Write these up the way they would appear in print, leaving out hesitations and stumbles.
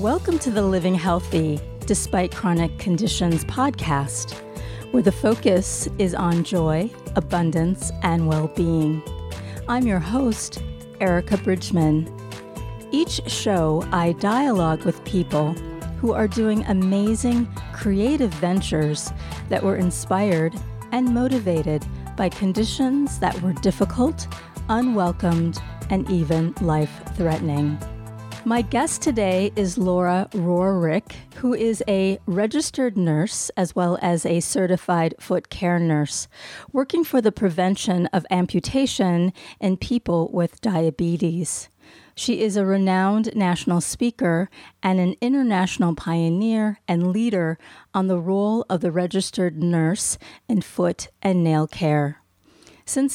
Welcome to the Living Healthy Despite Chronic Conditions podcast, where the focus is on joy, abundance, and well-being. I'm your host, Erica Bridgman. Each show, I dialogue with people who are doing amazing, creative ventures that were inspired and motivated by conditions that were difficult, unwelcomed, and even life-threatening. My guest today is Laura Rohrich, who is a registered nurse as well as a certified foot care nurse, working for the prevention of amputation in people with diabetes. She is a renowned national speaker and an international pioneer and leader on the role of the registered nurse in foot and nail care. Since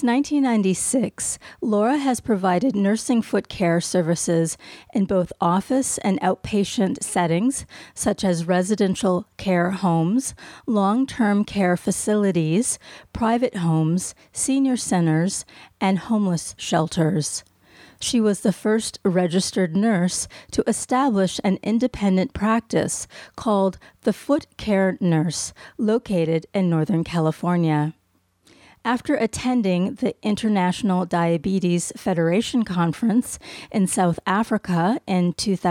1996, Laura has provided nursing foot care services in both office and outpatient settings, such as residential care homes, long-term care facilities, private homes, senior centers, and homeless shelters. She was the first registered nurse to establish an independent practice called the Foot Care Nurse, located in Northern California. After attending the International Diabetes Federation Conference in South Africa in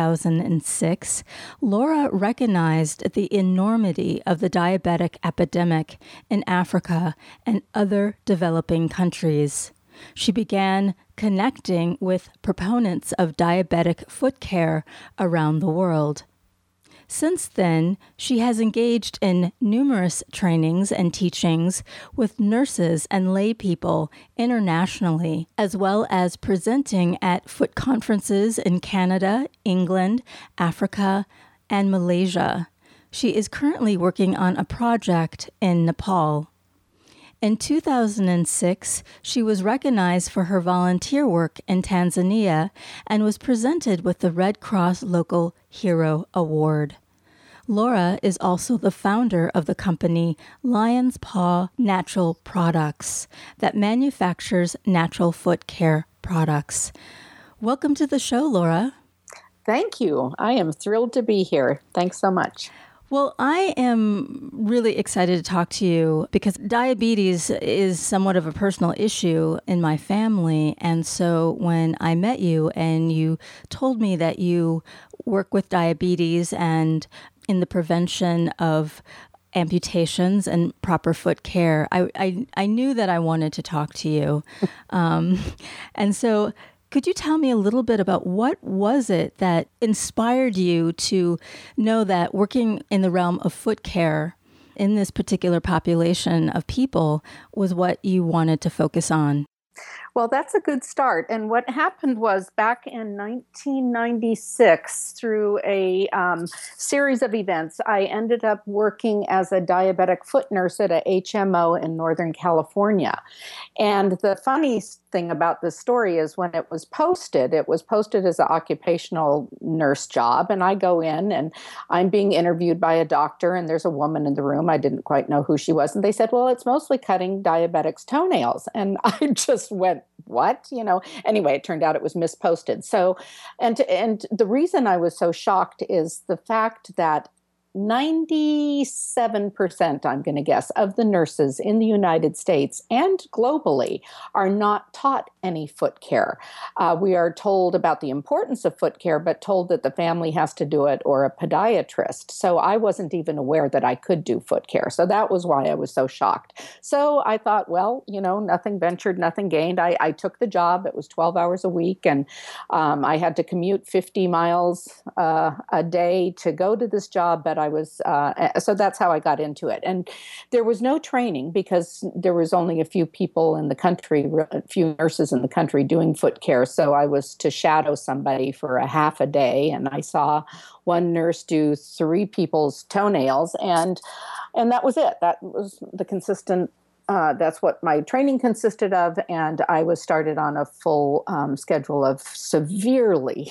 2006, Laura recognized the enormity of the diabetic epidemic in Africa and other developing countries. She began connecting with proponents of diabetic foot care around the world. Since then, she has engaged in numerous trainings and teachings with nurses and lay people internationally, as well as presenting at foot conferences in Canada, England, Africa, and Malaysia. She is currently working on a project in Nepal. In 2006, she was recognized for her volunteer work in Tanzania and was presented with the Red Cross Local Hero Award. Laura is also the founder of the company Lion's Paw Natural Products that manufactures natural foot care products. Welcome to the show, Laura. Thank you. I am thrilled to be here. Thanks so much. Well, I am really excited to talk to you because diabetes is somewhat of a personal issue in my family. And so when I met you and you told me that you work with diabetes and in the prevention of amputations and proper foot care, I knew that I wanted to talk to you. And so could you tell me a little bit about what was it that inspired you to know that working in the realm of foot care in this particular population of people was what you wanted to focus on? Well, that's a good start. And what happened was back in 1996, through a series of events, I ended up working as a diabetic foot nurse at a HMO in Northern California. And the funny thing about this story is when it was posted as an occupational nurse job. And I go in and I'm being interviewed by a doctor and there's a woman in the room. I didn't quite know who she was. And they said, well, it's mostly cutting diabetics' toenails. And I just went, what? Anyway, it turned out it was misposted. So, and the reason I was so shocked is the fact that 97%, I'm going to guess, of the nurses in the United States and globally are not taught any foot care. We are told about the importance of foot care, but told that the family has to do it or a podiatrist. So I wasn't even aware that I could do foot care. So that was why I was so shocked. So I thought, well, nothing ventured, nothing gained. I took the job. It was 12 hours a week, and I had to commute 50 miles a day to go to this job, but so that's how I got into it. And there was no training because there was only a few people in the country, a few nurses in the country doing foot care. So I was to shadow somebody for a half a day. And I saw one nurse do 3 people's toenails. And that was it. That was the consistent that's what my training consisted of, and I was started on a full schedule of severely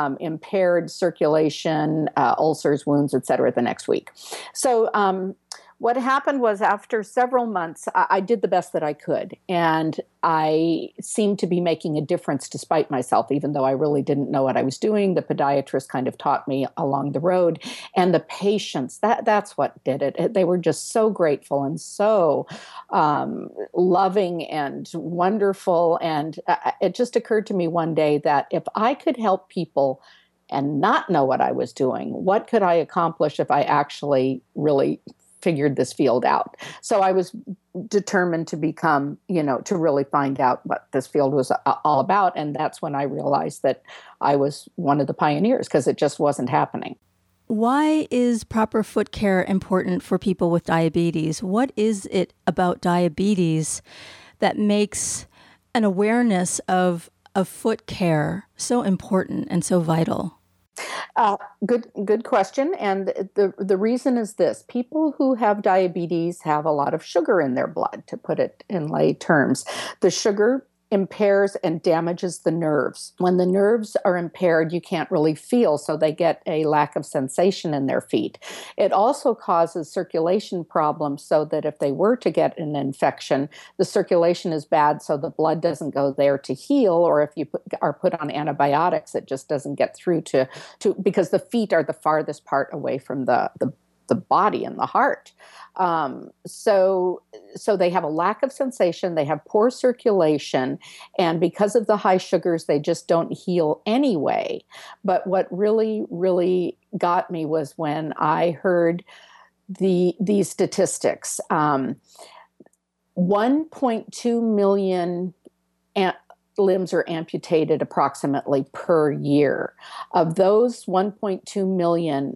impaired circulation, ulcers, wounds, et cetera, the next week. So What happened was after several months, I did the best that I could. And I seemed to be making a difference despite myself, even though I really didn't know what I was doing. The podiatrist kind of taught me along the road. And the patients, that's what did it. They were just so grateful and so loving and wonderful. And it just occurred to me one day that if I could help people and not know what I was doing, what could I accomplish if I actually really figured this field out? So I was determined to become, to really find out what this field was all about. And that's when I realized that I was one of the pioneers, because it just wasn't happening. Why is proper foot care important for people with diabetes? What is it about diabetes that makes an awareness of foot care so important and so vital? Good question. And the reason is this: people who have diabetes have a lot of sugar in their blood, to put it in lay terms. The sugar impairs and damages the nerves. When the nerves are impaired, you can't really feel, so they get a lack of sensation in their feet. It also causes circulation problems, so that if they were to get an infection, the circulation is bad, so the blood doesn't go there to heal, or if you are put on antibiotics, it just doesn't get through to because the feet are the farthest part away from the body and the heart. So they have a lack of sensation, they have poor circulation, and because of the high sugars, they just don't heal anyway. But what really, really got me was when I heard these statistics. 1.2 million limbs are amputated approximately per year. Of those 1.2 million,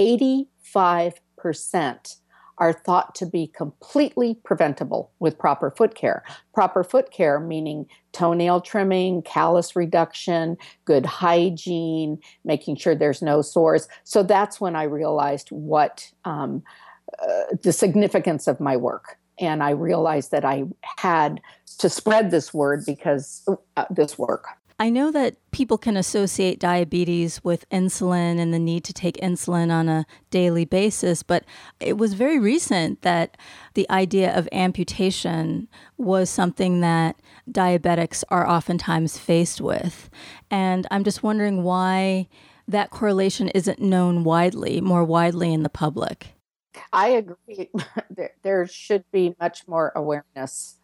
85% are thought to be completely preventable with proper foot care. Proper foot care meaning toenail trimming, callus reduction, good hygiene, making sure there's no sores. So that's when I realized what the significance of my work. And I realized that I had to spread this word because this work. I know that people can associate diabetes with insulin and the need to take insulin on a daily basis, but it was very recent that the idea of amputation was something that diabetics are oftentimes faced with. And I'm just wondering why that correlation isn't known more widely in the public. I agree. There should be much more awareness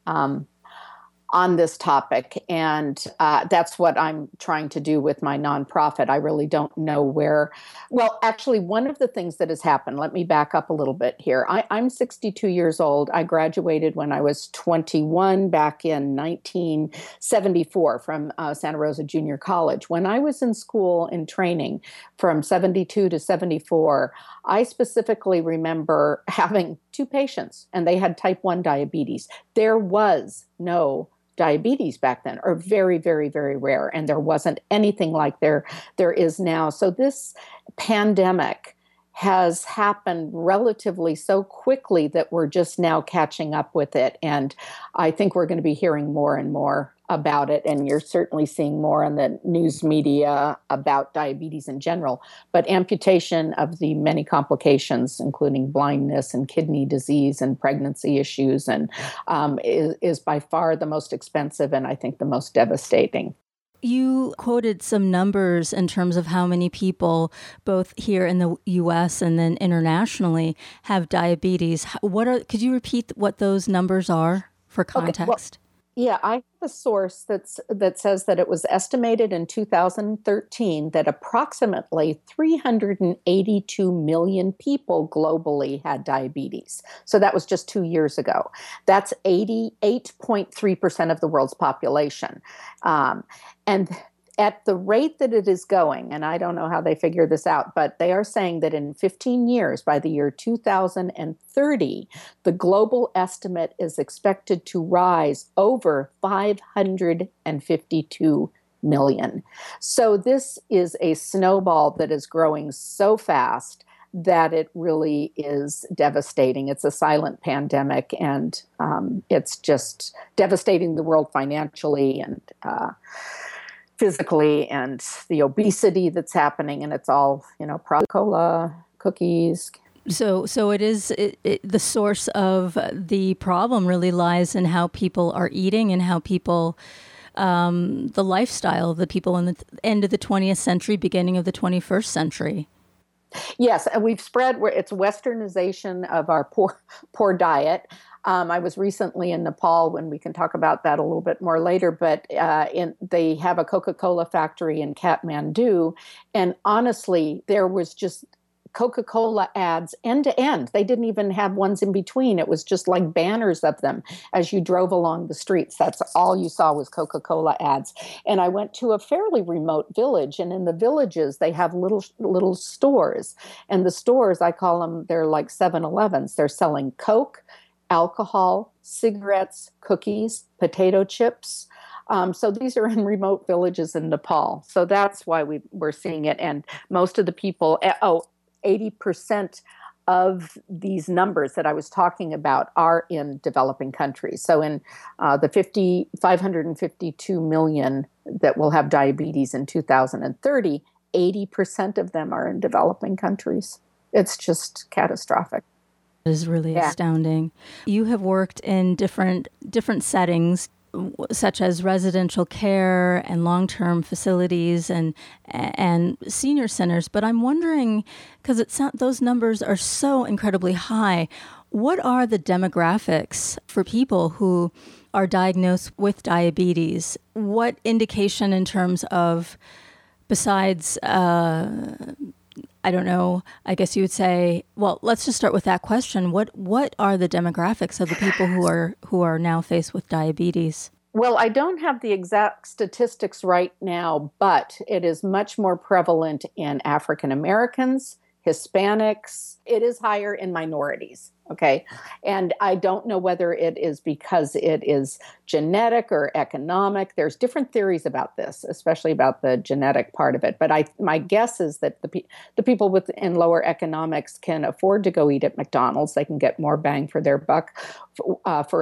on this topic. And that's what I'm trying to do with my nonprofit. I really don't know where. Well, actually, one of the things that has happened, let me back up a little bit here. I'm 62 years old. I graduated when I was 21 back in 1974 from Santa Rosa Junior College. When I was in school in training from 72 to 74, I specifically remember having 2 patients, and they had type 1 diabetes. There was no diabetes back then, or very, very, very rare. And there wasn't anything like there is now. So this pandemic has happened relatively so quickly that we're just now catching up with it. And I think we're going to be hearing more and more about it. And you're certainly seeing more on the news media about diabetes in general. But amputation of the many complications, including blindness and kidney disease and pregnancy issues, and is by far the most expensive and I think the most devastating. You quoted some numbers in terms of how many people, both here in the U.S. and then internationally, have diabetes. Could you repeat what those numbers are for context? Okay, well, yeah, I have a source that says that it was estimated in 2013 that approximately 382 million people globally had diabetes. So that was just 2 years ago. That's 88.3% of the world's population. And at the rate that it is going, and I don't know how they figure this out, but they are saying that in 15 years, by the year 2030, the global estimate is expected to rise over 552 million. So this is a snowball that is growing so fast that it really is devastating. It's a silent pandemic, and it's just devastating the world financially and physically, and the obesity that's happening, and it's all, Coca-Cola, cookies, So the source of the problem really lies in how people are eating and how people, the lifestyle of the people in the end of the 20th century, beginning of the 21st century. Yes, and we've spread where it's westernization of our poor diet. I was recently in Nepal, and we can talk about that a little bit more later. But they have a Coca-Cola factory in Kathmandu, and honestly, there was just Coca-Cola ads end to end. They didn't even have ones in between. It was just like banners of them as you drove along the streets. That's all you saw was Coca-Cola ads. And I went to a fairly remote village, and in the villages they have little stores. And the stores, I call them, they're like 7-Elevens. They're selling Coke, alcohol, cigarettes, cookies, potato chips. So these are in remote villages in Nepal. So that's why we're seeing it. And most of the people, 80% of these numbers that I was talking about are in developing countries. So in the 552 million that will have diabetes in 2030, 80% of them are in developing countries. It's just catastrophic. It is really astounding. You have worked in different settings, such as residential care and long-term facilities and senior centers. But I'm wondering, because those numbers are so incredibly high, what are the demographics for people who are diagnosed with diabetes? What indication in terms of, besides, I don't know, I guess you would say, well, let's just start with that question. What are the demographics of the people who are now faced with diabetes? Well, I don't have the exact statistics right now, but it is much more prevalent in African Americans, Hispanics. It is higher in minorities. Okay. And I don't know whether it is because it is genetic or economic. There's different theories about this, especially about the genetic part of it. But my guess is that the people in lower economics can afford to go eat at McDonald's. They can get more bang for their buck for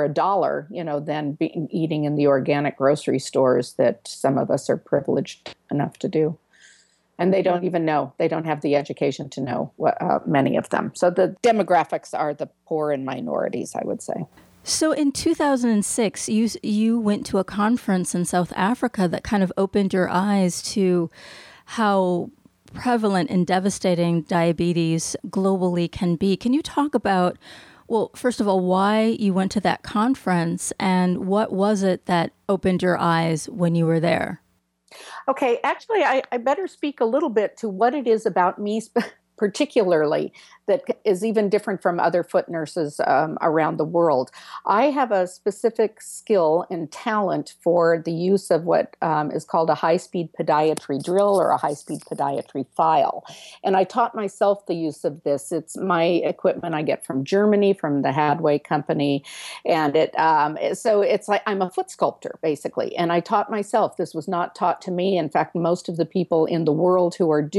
$1, than eating in the organic grocery stores that some of us are privileged enough to do. And they don't even know. They don't have the education to know many of them. So the demographics are the poor and minorities, I would say. So in 2006, you went to a conference in South Africa that kind of opened your eyes to how prevalent and devastating diabetes globally can be. Can you talk about, well, first of all, why you went to that conference and what was it that opened your eyes when you were there? Okay, actually, I better speak a little bit to what it is about me particularly that is even different from other foot nurses around the world. I have a specific skill and talent for the use of what is called a high-speed podiatry drill or a high-speed podiatry file. And I taught myself the use of this. It's my equipment I get from Germany, from the Hadway company. And so it's like I'm a foot sculptor, basically. And I taught myself. This was not taught to me. In fact, most of the people in the world who are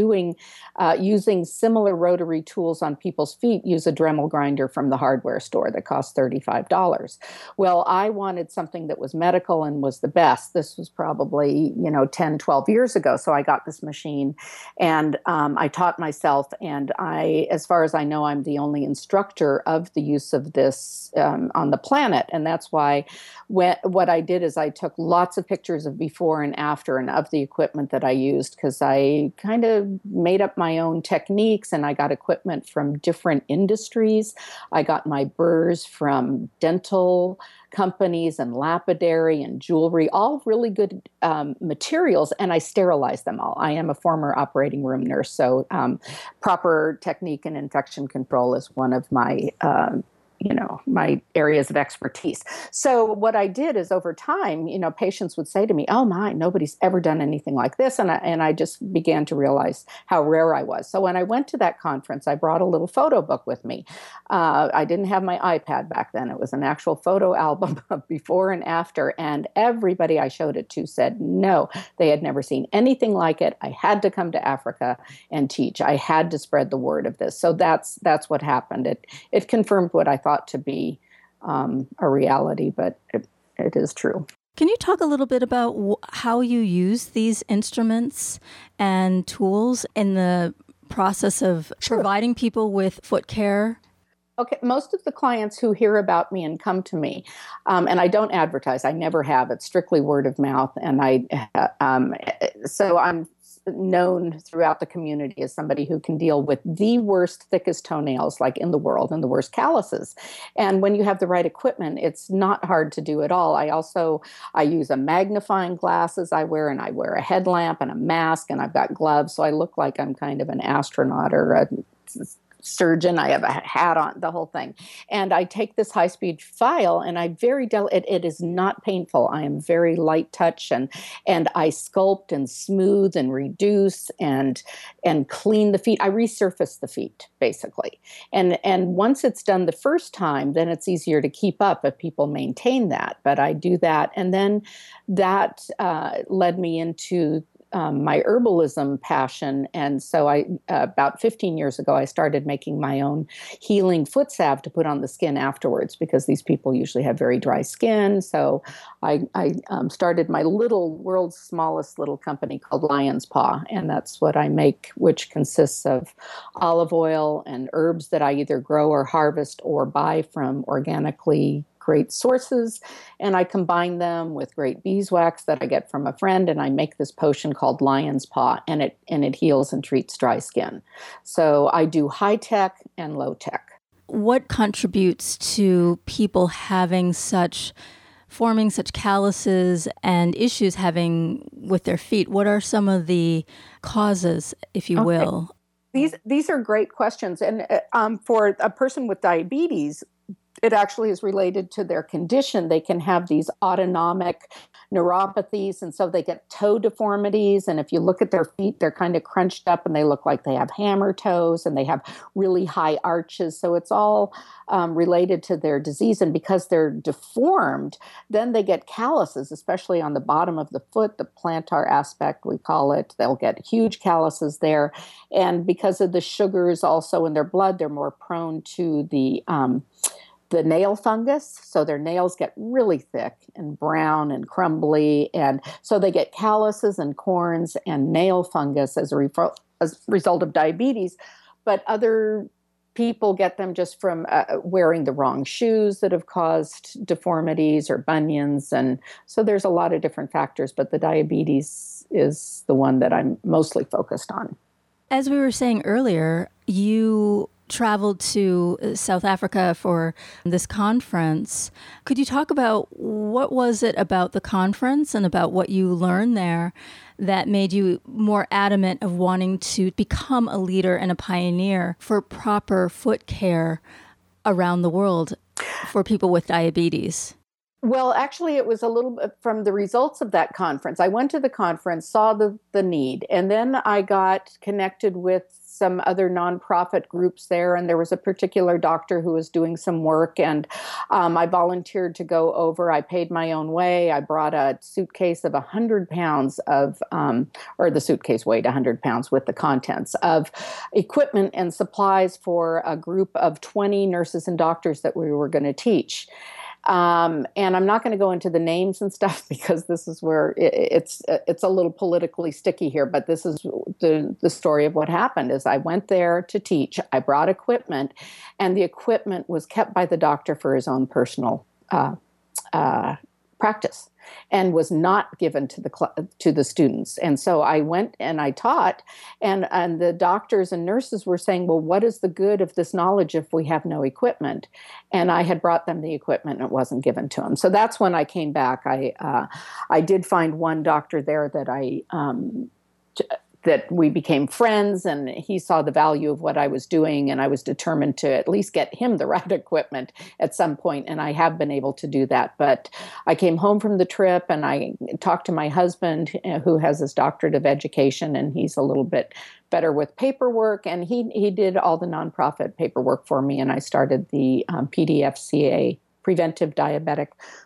using similar rotary tools on people's feet use a Dremel grinder from the hardware store that costs $35. Well, I wanted something that was medical and was the best. This was probably, 10, 12 years ago. So I got this machine and I taught myself. And as far as I know, I'm the only instructor of the use of this on the planet. And that's why what I did is I took lots of pictures of before and after and of the equipment that I used because I kind of made up my own techniques and I got equipment from different industries. I got my burrs from dental companies and lapidary and jewelry, all really good materials, and I sterilized them all. I am a former operating room nurse, so proper technique and infection control is one of my my areas of expertise. So what I did is over time, patients would say to me, oh my, nobody's ever done anything like this. And I just began to realize how rare I was. So when I went to that conference, I brought a little photo book with me. I didn't have my iPad back then. It was an actual photo album of before and after. And everybody I showed it to said, no, they had never seen anything like it. I had to come to Africa and teach. I had to spread the word of this. So that's what happened. It confirmed what I thought to be a reality, but it is true. Can you talk a little bit about how you use these instruments and tools in the process of Sure. providing people with foot care? Okay, most of the clients who hear about me and come to me, and I don't advertise. I never have. It's strictly word of mouth, and so I'm known throughout the community as somebody who can deal with the worst, thickest toenails like in the world and the worst calluses. And when you have the right equipment, it's not hard to do at all. I use a magnifying glasses I wear, and I wear a headlamp and a mask, and I've got gloves, so I look like I'm kind of an astronaut or a surgeon. I have a hat on, the whole thing. And I take this high-speed file, and it is not painful. I am very light touch, and I sculpt and smooth and reduce and clean the feet. I resurface the feet, basically. And once it's done the first time, then it's easier to keep up if people maintain that. But I do that. And then that led me into my herbalism passion. And so about 15 years ago, I started making my own healing foot salve to put on the skin afterwards, because these people usually have very dry skin. So I started my world's smallest little company called Lion's Paw. And that's what I make, which consists of olive oil and herbs that I either grow or harvest or buy from organically great sources, and I combine them with great beeswax that I get from a friend, and I make this potion called Lion's Paw, and it heals and treats dry skin. So I do high tech and low tech. What contributes to people forming such calluses and issues having with their feet? What are some of the causes, if you will? These are great questions, and for a person with diabetes, it actually is related to their condition. They can have these autonomic neuropathies, and so they get toe deformities. And if you look at their feet, they're kind of crunched up and they look like they have hammer toes, and they have really high arches. So it's all related to their disease. And because they're deformed, then they get calluses, especially on the bottom of the foot, the plantar aspect, we call it. They'll get huge calluses there. And because of the sugars also in their blood, they're more prone to the nail fungus. So their nails get really thick and brown and crumbly. And so they get calluses and corns and nail fungus as a result of diabetes. But other people get them just from wearing the wrong shoes that have caused deformities or bunions. And so there's a lot of different factors, but the diabetes is the one that I'm mostly focused on. As we were saying earlier, you traveled to South Africa for this conference. Could you talk about what was it about the conference and about what you learned there that made you more adamant of wanting to become a leader and a pioneer for proper foot care around the world for people with diabetes? Well, actually, it was a little bit from the results of that conference. I went to the conference, saw the need, and then I got connected with some other nonprofit groups there, and there was a particular doctor who was doing some work, and I volunteered to go over. I paid my own way. I brought a suitcase of 100 pounds or the suitcase weighed 100 pounds with the contents of equipment and supplies for a group of 20 nurses and doctors that we were going to teach. And I'm not going to go into the names and stuff because this is where it's a little politically sticky here. But this is the story of what happened. Is I went there to teach. I brought equipment, and the equipment was kept by the doctor for his own personal practice, and was not given to the students. And so I went and I taught, and the doctors and nurses were saying, well, what is the good of this knowledge if we have no equipment? And I had brought them the equipment and it wasn't given to them. So that's when I came back. I did find one doctor there that we became friends, and he saw the value of what I was doing, and I was determined to at least get him the right equipment at some point, and I have been able to do that. But I came home from the trip, and I talked to my husband, who has his doctorate of education, and he's a little bit better with paperwork, and he did all the nonprofit paperwork for me, and I started the PDFCA, Preventive Diabetic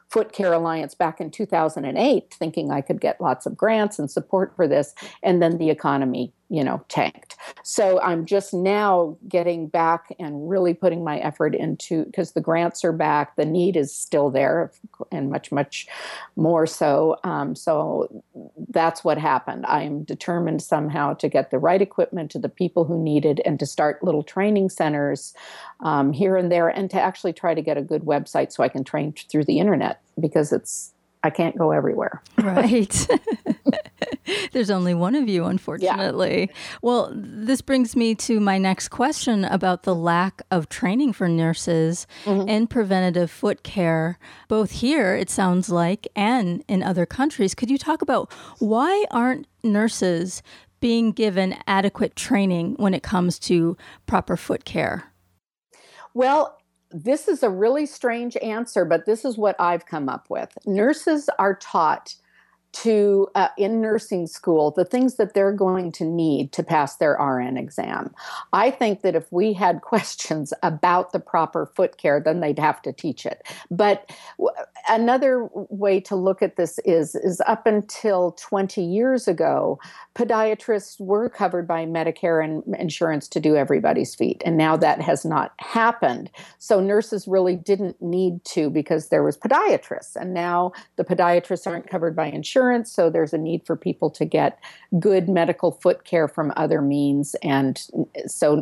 Foot Care Alliance back in 2008, thinking I could get lots of grants and support for this. And then the economy, tanked. So I'm just now getting back and really putting my effort into, because the grants are back, the need is still there, and much, much more so. So that's what happened. I'm determined somehow to get the right equipment to the people who need it, and to start little training centers here and there, and to actually try to get a good website so I can train through the internet, because I can't go everywhere. Right. There's only one of you, unfortunately. Yeah. Well, this brings me to my next question about the lack of training for nurses in preventative foot care, both here, it sounds like, and in other countries. Could you talk about why aren't nurses being given adequate training when it comes to proper foot care? Well, this is a really strange answer, but this is what I've come up with. Nurses are taught to, in nursing school, the things that they're going to need to pass their RN exam. I think that if we had questions about the proper foot care, then they'd have to teach it. But another way to look at this is up until 20 years ago, podiatrists were covered by Medicare and insurance to do everybody's feet. And now that has not happened. So nurses really didn't need to, because there was podiatrists. And now the podiatrists aren't covered by insurance. So there's a need for people to get good medical foot care from other means. And so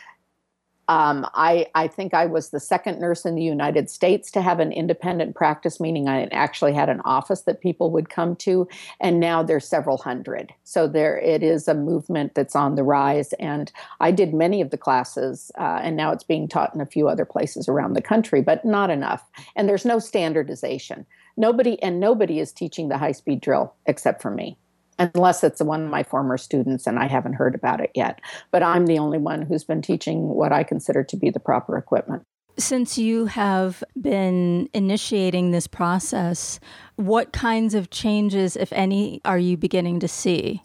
I think I was the second nurse in the United States to have an independent practice, meaning I actually had an office that people would come to. And now there's several hundred. So it is a movement that's on the rise. And I did many of the classes, and now it's being taught in a few other places around the country, but not enough. And there's no standardization. Nobody is teaching the high-speed drill except for me, unless it's one of my former students, and I haven't heard about it yet. But I'm the only one who's been teaching what I consider to be the proper equipment. Since you have been initiating this process, what kinds of changes, if any, are you beginning to see?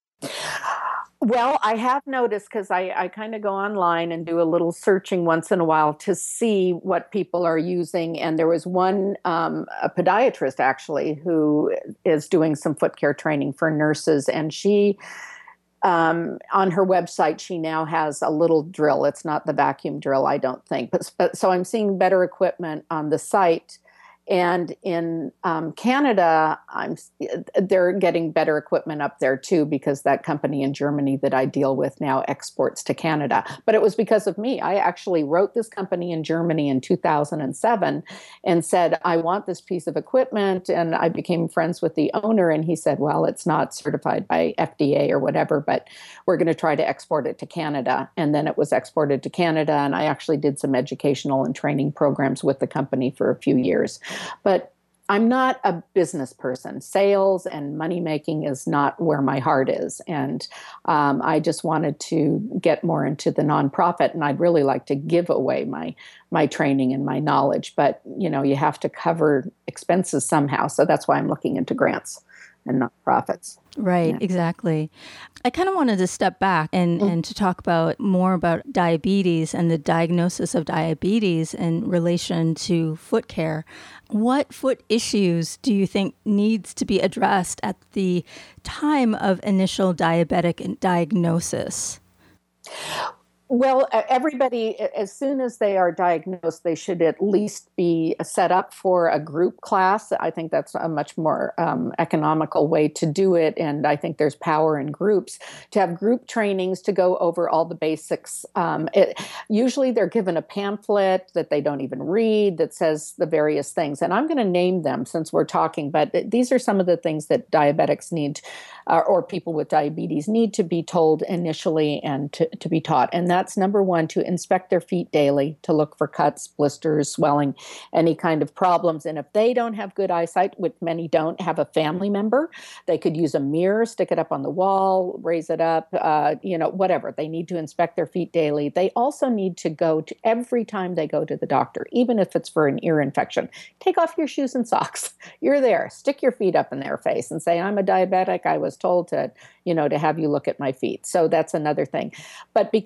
Well, I have noticed, because I kind of go online and do a little searching once in a while to see what people are using. And there was one, a podiatrist actually, who is doing some foot care training for nurses. And she, on her website, she now has a little drill. It's not the vacuum drill, I don't think. But so I'm seeing better equipment on the site. And in Canada, they're getting better equipment up there too, because that company in Germany that I deal with now exports to Canada. But it was because of me. I actually wrote this company in Germany in 2007 and said, I want this piece of equipment. And I became friends with the owner, and he said, well, it's not certified by FDA or whatever, but we're going to try to export it to Canada. And then it was exported to Canada, and I actually did some educational and training programs with the company for a few years. But I'm not a business person. Sales and money making is not where my heart is. And I just wanted to get more into the nonprofit, and I'd really like to give away my training and my knowledge. But, you have to cover expenses somehow. So that's why I'm looking into grants and nonprofits. Right, Yeah. Exactly. I kind of wanted to step back and to talk more about diabetes and the diagnosis of diabetes in relation to foot care. What foot issues do you think needs to be addressed at the time of initial diabetic diagnosis? Well, everybody, as soon as they are diagnosed, they should at least be set up for a group class. I think that's a much more economical way to do it. And I think there's power in groups to have group trainings to go over all the basics. Usually they're given a pamphlet that they don't even read that says the various things. And I'm going to name them since we're talking, but these are some of the things that diabetics need, or people with diabetes need to be told initially and to be taught. And that's number one, to inspect their feet daily, to look for cuts, blisters, swelling, any kind of problems. And if they don't have good eyesight, which many don't, have a family member, they could use a mirror, stick it up on the wall, raise it up, whatever. They need to inspect their feet daily. They also need to go to, every time they go to the doctor, even if it's for an ear infection, take off your shoes and socks. You're there. Stick your feet up in their face and say, I'm a diabetic. I was told to have you look at my feet. So that's another thing. But because of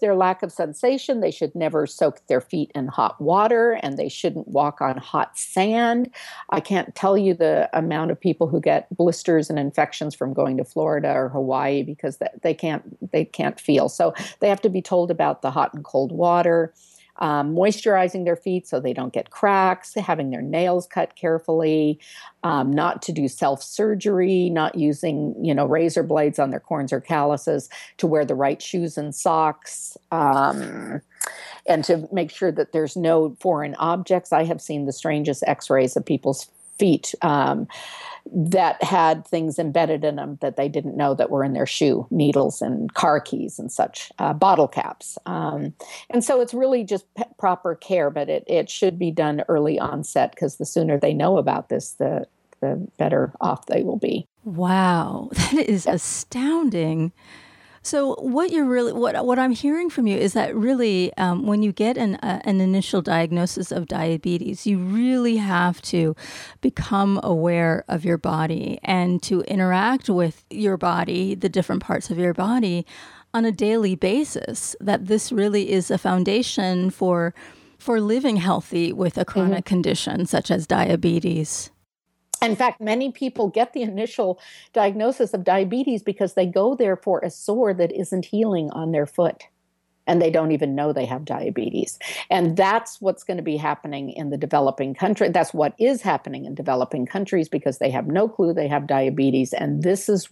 their lack of sensation. They should never soak their feet in hot water, and they shouldn't walk on hot sand. I can't tell you the amount of people who get blisters and infections from going to Florida or Hawaii because they can't feel. So they have to be told about the hot and cold water. Moisturizing their feet so they don't get cracks, having their nails cut carefully, not to do self-surgery, not using, razor blades on their corns or calluses, to wear the right shoes and socks, and to make sure that there's no foreign objects. I have seen the strangest x-rays of people's feet that had things embedded in them that they didn't know that were in their shoe, needles and car keys and such, bottle caps. And so it's really just proper care, but it should be done early onset, because the sooner they know about this, the better off they will be. Wow, that is astounding. So what I'm hearing from you is that really, when you get an initial diagnosis of diabetes, you really have to become aware of your body and to interact with your body, the different parts of your body, on a daily basis. That this really is a foundation for living healthy with a chronic condition such as diabetes. In fact, many people get the initial diagnosis of diabetes because they go there for a sore that isn't healing on their foot, and they don't even know they have diabetes. And that's what's going to be happening in the developing country. That's what is happening in developing countries, because they have no clue they have diabetes. And this is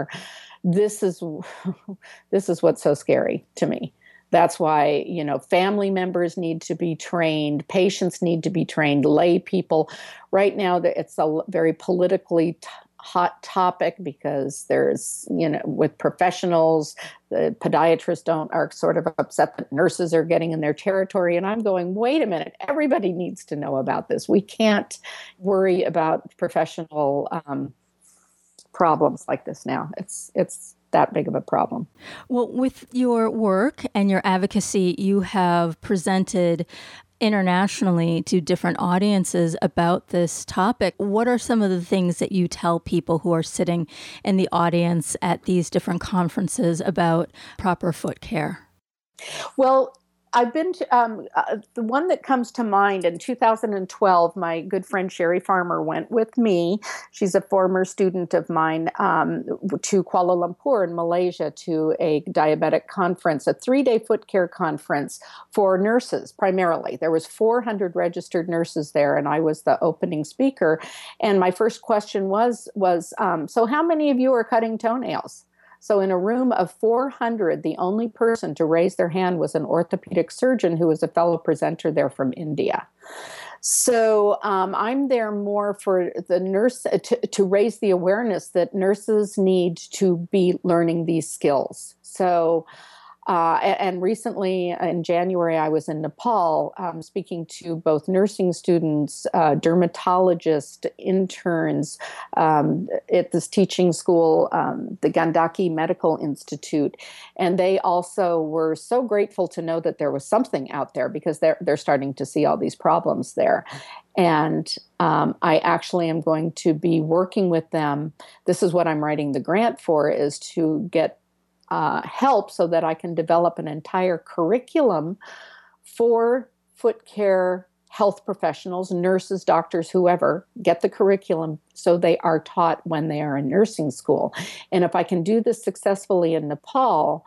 what's so scary to me. That's why, family members need to be trained, patients need to be trained, lay people. Right now, it's a very politically hot topic, because there's, with professionals, the podiatrists are sort of upset that nurses are getting in their territory. And I'm going, wait a minute, everybody needs to know about this. We can't worry about professional problems like this now. It's that big of a problem. Well, with your work and your advocacy, you have presented internationally to different audiences about this topic. What are some of the things that you tell people who are sitting in the audience at these different conferences about proper foot care? Well, I've been to the one that comes to mind in 2012. My good friend Sherry Farmer went with me. She's a former student of mine, to Kuala Lumpur in Malaysia, to a diabetic conference, a 3-day foot care conference for nurses primarily. There was 400 registered nurses there, and I was the opening speaker. And my first question was, so how many of you are cutting toenails? So in a room of 400, the only person to raise their hand was an orthopedic surgeon who was a fellow presenter there from India. So I'm there more for the nurse to raise the awareness that nurses need to be learning these skills. So and recently in January, I was in Nepal speaking to both nursing students, dermatologists, interns at this teaching school, the Gandaki Medical Institute. And they also were so grateful to know that there was something out there, because they're starting to see all these problems there. And I actually am going to be working with them. This is what I'm writing the grant for, is to get help so that I can develop an entire curriculum for foot care health professionals, nurses, doctors, whoever, get the curriculum so they are taught when they are in nursing school. And if I can do this successfully in Nepal,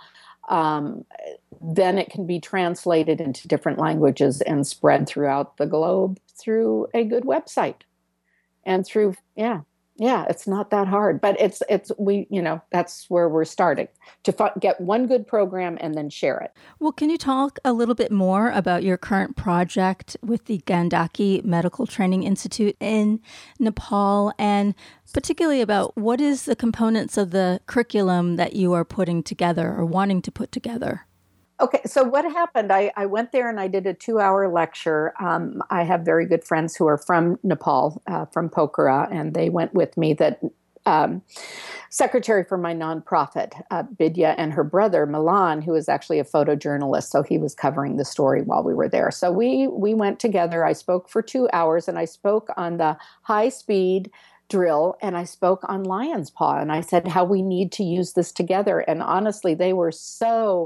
then it can be translated into different languages and spread throughout the globe through a good website and through, Yeah, it's not that hard, but that's where we're starting, to get one good program and then share it. Well, can you talk a little bit more about your current project with the Gandaki Medical Training Institute in Nepal, and particularly about what is the components of the curriculum that you are putting together or wanting to put together? Okay, so what happened, I went there and I did a 2-hour lecture. I have very good friends who are from Nepal, from Pokhara, and they went with me. That secretary for my nonprofit, Bidya, and her brother, Milan, who is actually a photojournalist, so he was covering the story while we were there. So we went together. I spoke for 2 hours, and I spoke on the high-speed drill, and I spoke on lion's paw, and I said how we need to use this together. And honestly, they were so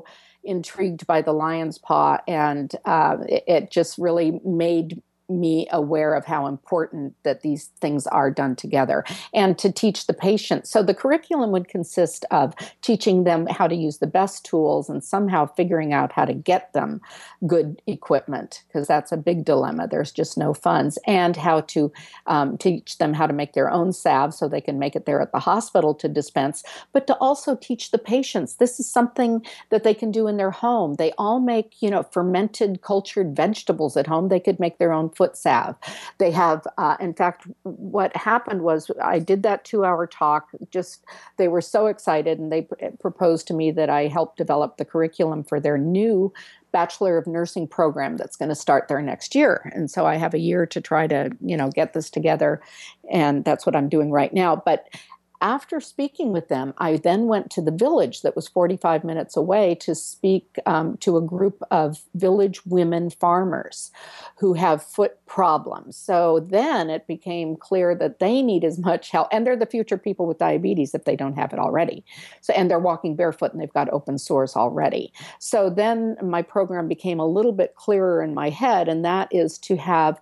intrigued by the lion's paw, and it just really made me aware of how important that these things are done together, and to teach the patients. So the curriculum would consist of teaching them how to use the best tools and somehow figuring out how to get them good equipment, because that's a big dilemma. There's just no funds, and how to teach them how to make their own salve so they can make it there at the hospital to dispense, but to also teach the patients this is something that they can do in their home. They all make, fermented cultured vegetables at home. They could make their own foot salve. They have, in fact, what happened was I did that 2-hour talk. They were so excited, and they proposed to me that I help develop the curriculum for their new Bachelor of Nursing program that's going to start there next year. And so I have a year to try to, get this together. And that's what I'm doing right now. But after speaking with them, I then went to the village that was 45 minutes away to speak to a group of village women farmers who have foot problems. So then it became clear that they need as much help, and they're the future people with diabetes if they don't have it already. So, and they're walking barefoot and they've got open sores already. So then my program became a little bit clearer in my head, and that is to have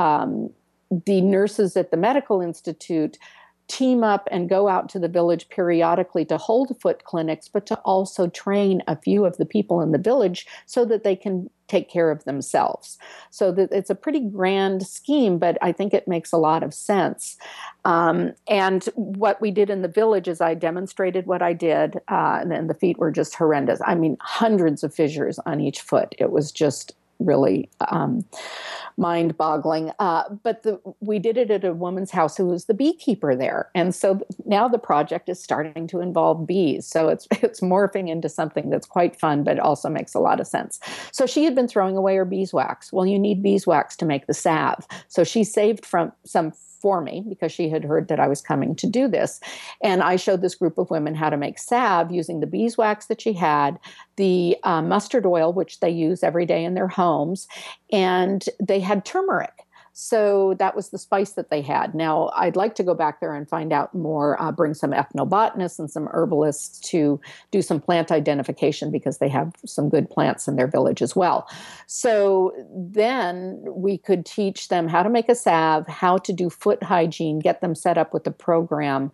the nurses at the medical institute team up and go out to the village periodically to hold foot clinics, but to also train a few of the people in the village so that they can take care of themselves. So that it's a pretty grand scheme, but I think it makes a lot of sense. And what we did in the village is I demonstrated what I did, and then the feet were just horrendous. I mean, hundreds of fissures on each foot. It was just really mind-boggling. But we did it at a woman's house who was the beekeeper there. And so now the project is starting to involve bees. So it's morphing into something that's quite fun, but also makes a lot of sense. So she had been throwing away her beeswax. Well, you need beeswax to make the salve. So she saved from some for me because she had heard that I was coming to do this. And I showed this group of women how to make salve using the beeswax that she had, the mustard oil, which they use every day in their homes, and they had turmeric. So that was the spice that they had. Now, I'd like to go back there and find out more, bring some ethnobotanists and some herbalists to do some plant identification because they have some good plants in their village as well. So then we could teach them how to make a salve, how to do foot hygiene, get them set up with the program,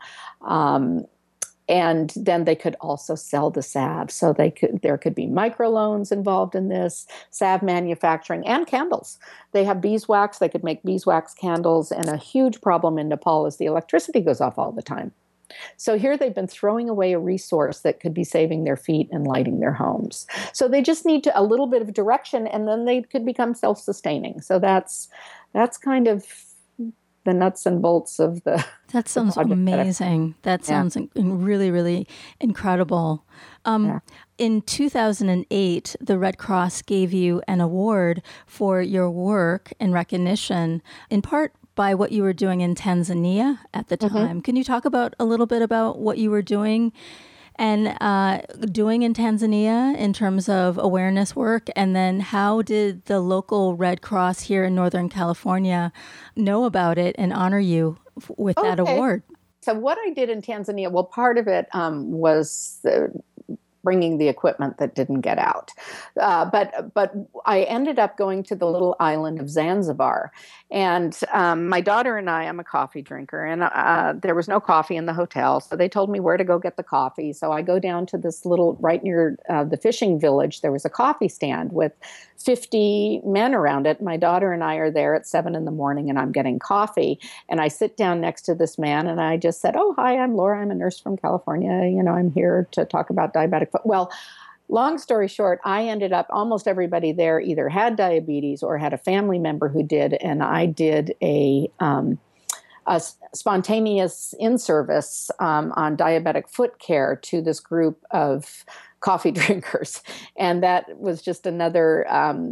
and then they could also sell the salve. So there could be microloans involved in this, salve manufacturing, and candles. They have beeswax. They could make beeswax candles. And a huge problem in Nepal is the electricity goes off all the time. So here they've been throwing away a resource that could be saving their feet and lighting their homes. So they just need a little bit of direction, and then they could become self-sustaining. So that's kind of the nuts and bolts of the. That sounds amazing. That sounds really, really incredible. In 2008, the Red Cross gave you an award for your work in recognition, in part by what you were doing in Tanzania at the time. Mm-hmm. Can you talk a little bit about what you were doing and doing in Tanzania in terms of awareness work? And then how did the local Red Cross here in Northern California know about it and honor you with that award? So what I did in Tanzania, well, part of it was bringing the equipment that didn't get out. But I ended up going to the little island of Zanzibar. And my daughter and I'm a coffee drinker, and there was no coffee in the hotel. So they told me where to go get the coffee. So I go down to this little, right near the fishing village, there was a coffee stand with 50 men around it. My daughter and I are there at 7 a.m, and I'm getting coffee. And I sit down next to this man, and I just said, "Oh, hi, I'm Laura. I'm a nurse from California. I'm here to talk about diabetic foot." Well, long story short, I ended up, almost everybody there either had diabetes or had a family member who did, and I did a spontaneous in-service on diabetic foot care to this group of coffee drinkers. And that was just another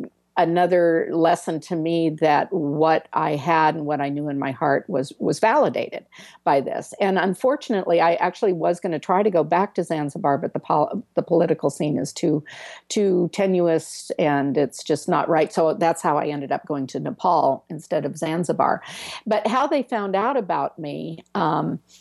lesson to me that what I had and what I knew in my heart was validated by this. And unfortunately, I actually was going to try to go back to Zanzibar, but the political scene is too tenuous, and it's just not right. So that's how I ended up going to Nepal instead of Zanzibar. But how they found out about me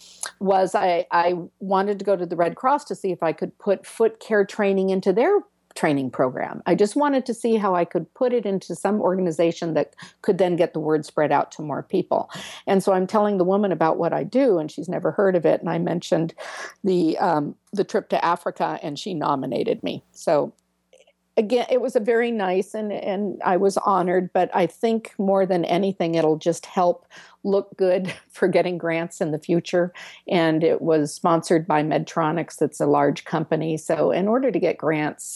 was I wanted to go to the Red Cross to see if I could put foot care training into their training program. I just wanted to see how I could put it into some organization that could then get the word spread out to more people. And so I'm telling the woman about what I do, and she's never heard of it. And I mentioned the trip to Africa, and she nominated me. So again, it was a very nice, and I was honored, but I think more than anything, it'll just help look good for getting grants in the future. And it was sponsored by Medtronics. That's a large company. So in order to get grants,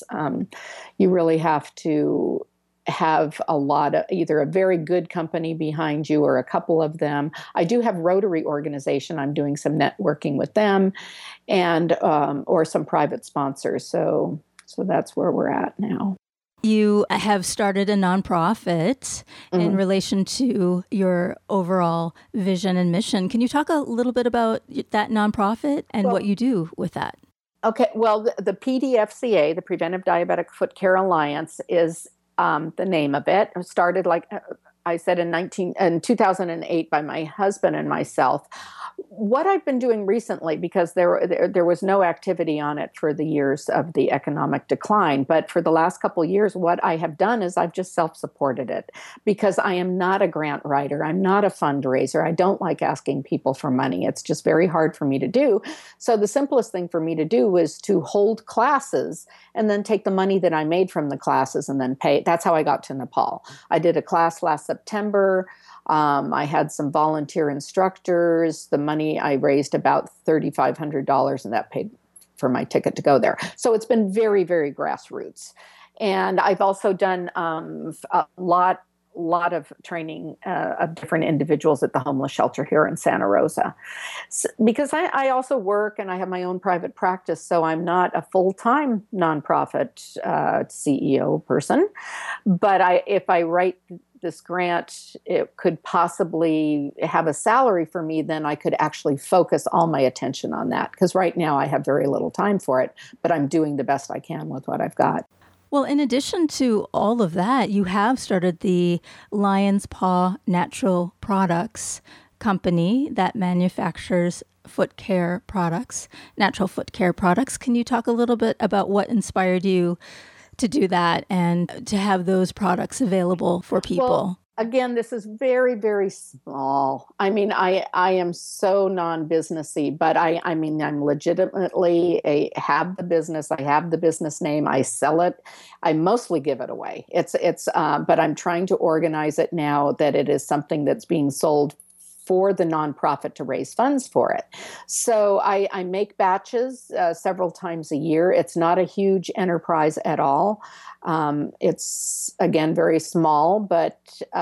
you really have to have a lot of either a very good company behind you or a couple of them. I do have Rotary organization. I'm doing some networking with them, and or some private sponsors. So that's where we're at now. You have started a nonprofit in relation to your overall vision and mission. Can you talk a little bit about that nonprofit and what you do with that? Okay. Well, the PDFCA, the Preventive Diabetic Foot Care Alliance, is the name of it. It started, like I said, in 2008 by my husband and myself. What I've been doing recently, because there was no activity on it for the years of the economic decline, but for the last couple of years, what I have done is I've just self-supported it, because I am not a grant writer. I'm not a fundraiser. I don't like asking people for money. It's just very hard for me to do. So the simplest thing for me to do was to hold classes and then take the money that I made from the classes and then pay. That's how I got to Nepal. I did a class last September. I had some volunteer instructors. The money I raised about $3,500, and that paid for my ticket to go there. So it's been very, very grassroots. And I've also done a lot of training of different individuals at the homeless shelter here in Santa Rosa. Because I also work and I have my own private practice, so I'm not a full-time nonprofit CEO person. But if I write this grant, it could possibly have a salary for me, then I could actually focus all my attention on that. Because right now I have very little time for it, but I'm doing the best I can with what I've got. Well, in addition to all of that, you have started the Lion's Paw Natural Products company that manufactures foot care products, natural foot care products. Can you talk a little bit about what inspired you to do that and to have those products available for people? Well, again, this is very, very small. I mean, I am so non-businessy, but I mean, I'm legitimately have the business. I have the business name. I sell it. I mostly give it away. But I'm trying to organize it now that it is something that's being sold for the nonprofit to raise funds for it. So I make batches several times a year. It's not a huge enterprise at all. It's, again, very small, but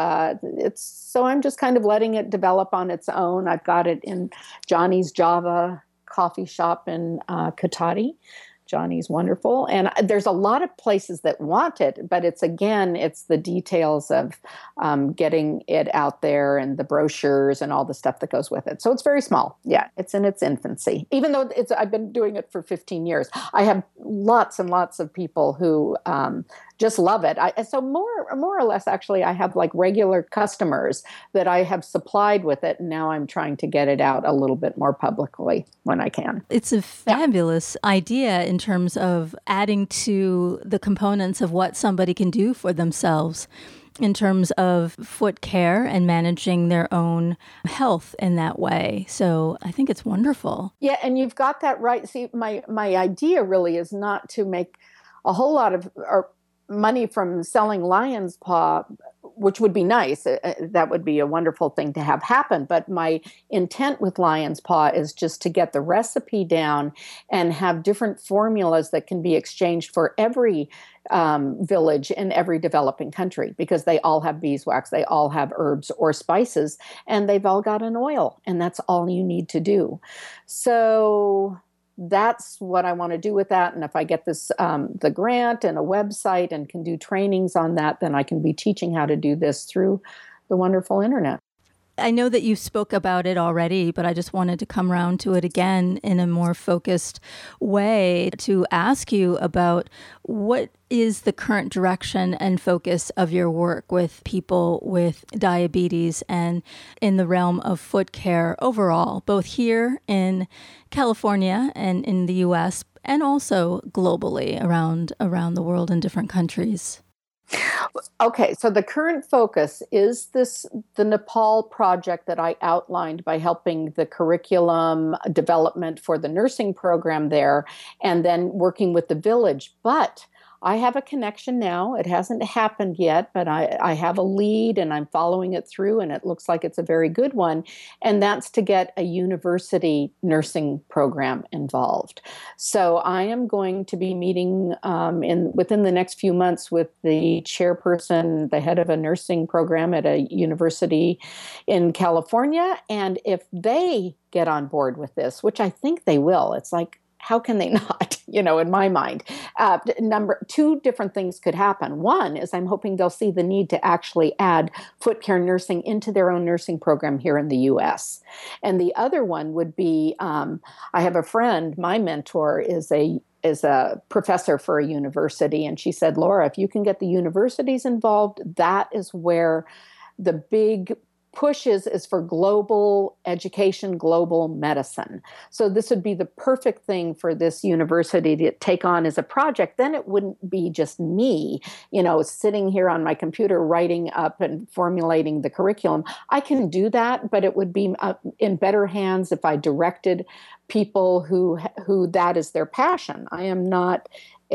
so I'm just kind of letting it develop on its own. I've got it in Johnny's Java coffee shop in Katati. Johnny's wonderful. And there's a lot of places that want it, but it's the details of getting it out there and the brochures and all the stuff that goes with it. So it's very small. Yeah, it's in its infancy. Even though I've been doing it for 15 years. I have lots and lots of people who just love it. So more or less, actually, I have like regular customers that I have supplied with it. And now I'm trying to get it out a little bit more publicly when I can. It's a fabulous idea in terms of adding to the components of what somebody can do for themselves in terms of foot care and managing their own health in that way. So I think it's wonderful. Yeah, and you've got that right. See, my idea really is not to make a whole lot of money from selling Lion's Paw, which would be nice. That would be a wonderful thing to have happen. But my intent with Lion's Paw is just to get the recipe down and have different formulas that can be exchanged for every village in every developing country, because they all have beeswax, they all have herbs or spices, and they've all got an oil, and that's all you need to do. So that's what I want to do with that. And if I get this, the grant and a website and can do trainings on that, then I can be teaching how to do this through the wonderful internet. I know that you spoke about it already, but I just wanted to come around to it again in a more focused way to ask you about what is the current direction and focus of your work with people with diabetes and in the realm of foot care overall, both here in California and in the U.S. and also globally around the world in different countries? Okay, so the current focus is the Nepal project that I outlined by helping the curriculum development for the nursing program there and then working with the village. But I have a connection now. It hasn't happened yet, but I have a lead and I'm following it through, and it looks like it's a very good one. And that's to get a university nursing program involved. So I am going to be meeting within the next few months with the chairperson, the head of a nursing program at a university in California. And if they get on board with this, which I think they will, it's like, how can they not, in my mind? Two different things could happen. One is I'm hoping they'll see the need to actually add foot care nursing into their own nursing program here in the U.S. And the other one would be, I have a friend, my mentor is a professor for a university. And she said, Laura, if you can get the universities involved, that is where the big push is for global education, global medicine. So this would be the perfect thing for this university to take on as a project. Then it wouldn't be just me, sitting here on my computer writing up and formulating the curriculum. I can do that, but it would be in better hands if I directed people who that is their passion. I am not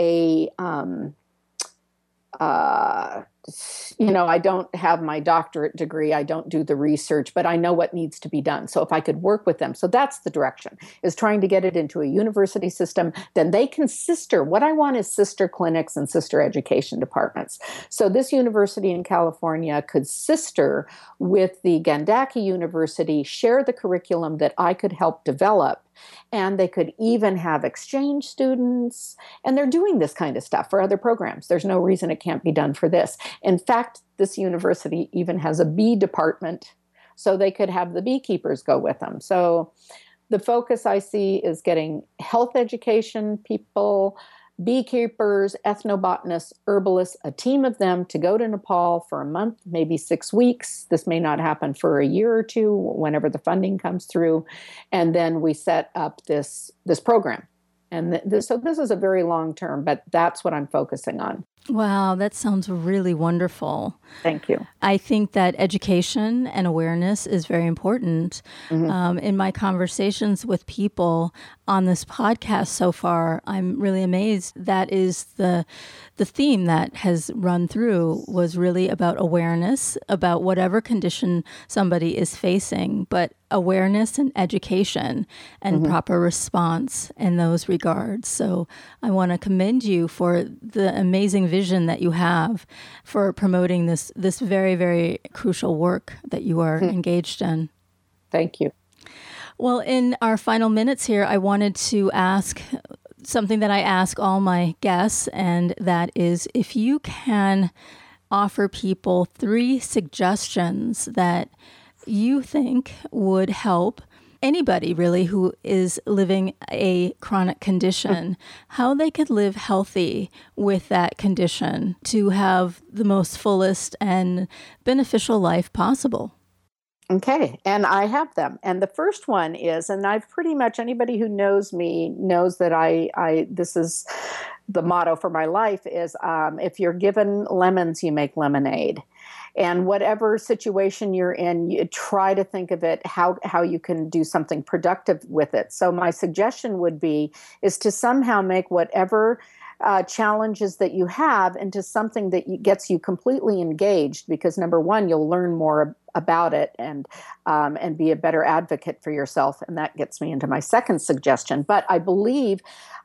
I don't have my doctorate degree. I don't do the research, but I know what needs to be done. So if I could work with them, so that's the direction, is trying to get it into a university system. Then they can what I want is sister clinics and sister education departments. So this university in California could sister with the Gandaki University, share the curriculum that I could help develop. And they could even have exchange students. And they're doing this kind of stuff for other programs. There's no reason it can't be done for this. In fact, this university even has a bee department, so they could have the beekeepers go with them. So the focus I see is getting health education people, beekeepers, ethnobotanists, herbalists, a team of them to go to Nepal for a month, maybe 6 weeks. This may not happen for a year or two, whenever the funding comes through. And then we set up this program. And so this is a very long term, but that's what I'm focusing on. Wow, that sounds really wonderful. Thank you. I think that education and awareness is very important. Mm-hmm. In my conversations with people on this podcast so far, I'm really amazed. That is the theme that has run through, was really about awareness, about whatever condition somebody is facing, but awareness and education and Mm-hmm. proper response in those regards. So I want to commend you for the amazing vision that you have for promoting this very, very crucial work that you are engaged in. Thank you. Well, in our final minutes here, I wanted to ask something that I ask all my guests, and that is, if you can offer people 3 suggestions that you think would help anybody really who is living a chronic condition, how they could live healthy with that condition to have the most fullest and beneficial life possible. Okay, and I have them. And the first one is, and I've pretty much, anybody who knows me knows that I this is the motto for my life is, if you're given lemons, you make lemonade. And whatever situation you're in, you try to think of it, how you can do something productive with it. So my suggestion would be is to somehow make whatever challenges that you have into something that gets you completely engaged, because number one, you'll learn more about it and be a better advocate for yourself. And that gets me into my second suggestion. But I believe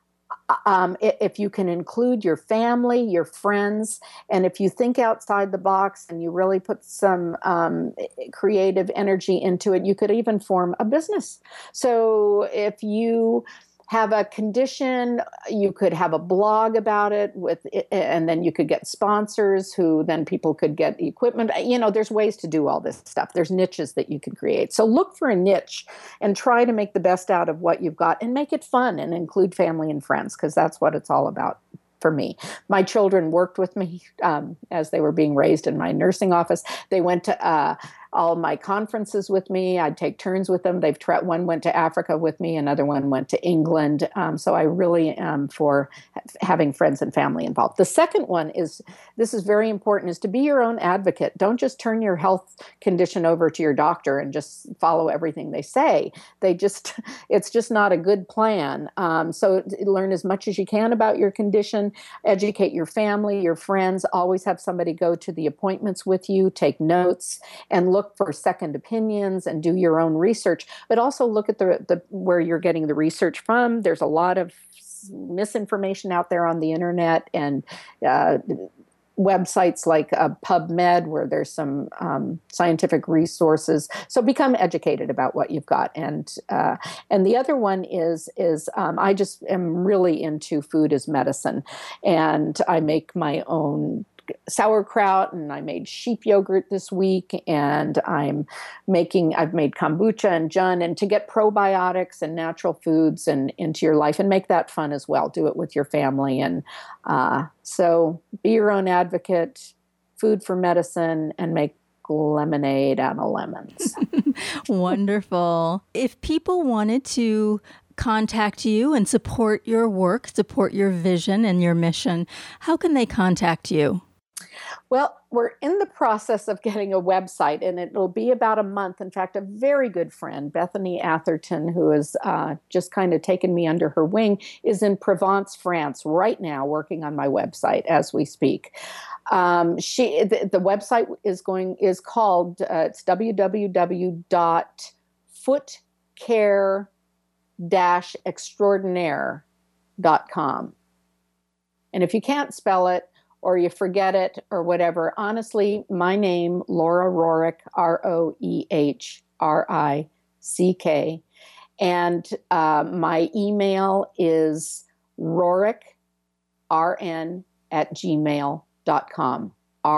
if you can include your family, your friends, and if you think outside the box and you really put some creative energy into it, you could even form a business. So if you have a condition, you could have a blog about it and then you could get sponsors who then people could get equipment. There's ways to do all this stuff. There's niches that you can create. So look for a niche and try to make the best out of what you've got and make it fun and include family and friends, because that's what it's all about. For me, my children worked with me as they were being raised in my nursing office. They went to all my conferences with me. I'd take turns with them. One went to Africa with me, another one went to England. So I really am for having friends and family involved. The second one is, this is very important, is to be your own advocate. Don't just turn your health condition over to your doctor and just follow everything they say. It's just not a good plan. So learn as much as you can about your condition, educate your family, your friends, always have somebody go to the appointments with you, take notes, and look for second opinions and do your own research, but also look at the where you're getting the research from. There's a lot of misinformation out there on the internet, and websites like PubMed, where there's some scientific resources. So become educated about what you've got. And the other one is I just am really into food as medicine, and I make my own sauerkraut, and I made sheep yogurt this week, and I've made kombucha and jun, and to get probiotics and natural foods and into your life and make that fun as well. Do it with your family. And so be your own advocate, food for medicine, and make lemonade out of lemons. Wonderful. If people wanted to contact you and support your work, support your vision and your mission, how can they contact you? Well, we're in the process of getting a website, and it'll be about a month. In fact, a very good friend, Bethany Atherton, who has just kind of taken me under her wing, is in Provence, France right now, working on my website as we speak. The website is called it's www.footcare-extraordinaire.com. And if you can't spell it, or you forget it, or whatever, honestly, my name, Laura Roerick, ROEHRICK, and my email is Roerick, RN@gmail.com,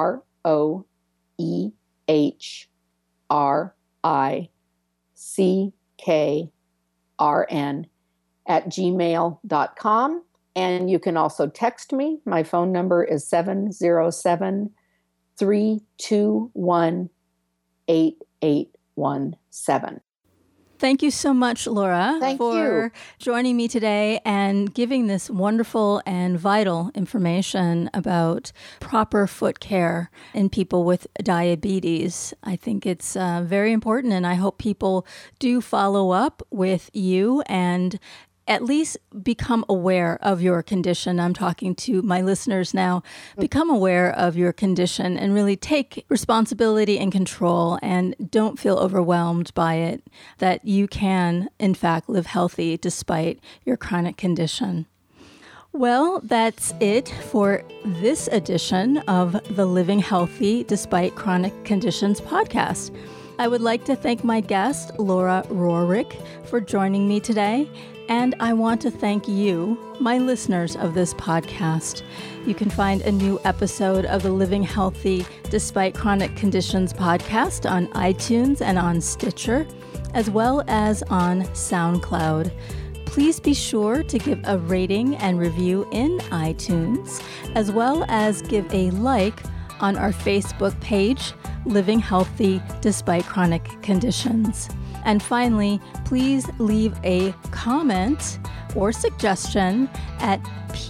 ROEHRICKRN@gmail.com. And you can also text me. My phone number is 707-321-8817. Thank you so much, Laura, for joining me today and giving this wonderful and vital information about proper foot care in people with diabetes. I think it's very important, and I hope people do follow up with you and at least become aware of your condition. I'm talking to my listeners now. Become aware of your condition and really take responsibility and control, and don't feel overwhelmed by it, that you can, in fact, live healthy despite your chronic condition. Well, that's it for this edition of the Living Healthy Despite Chronic Conditions podcast. I would like to thank my guest, Laura Roerick, for joining me today. And I want to thank you, my listeners of this podcast. You can find a new episode of the Living Healthy Despite Chronic Conditions podcast on iTunes and on Stitcher, as well as on SoundCloud. Please be sure to give a rating and review in iTunes, as well as give a like on our Facebook page, Living Healthy Despite Chronic Conditions. And finally, please leave a comment or suggestion at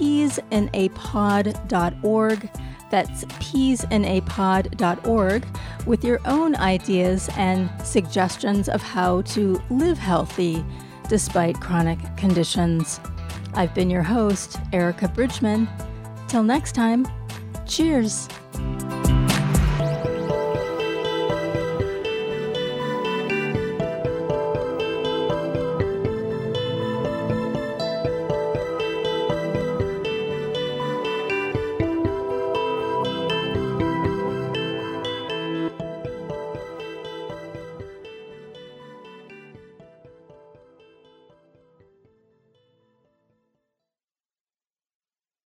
peasinapod.org. That's peasinapod.org with your own ideas and suggestions of how to live healthy despite chronic conditions. I've been your host, Erica Bridgman. Till next time, cheers.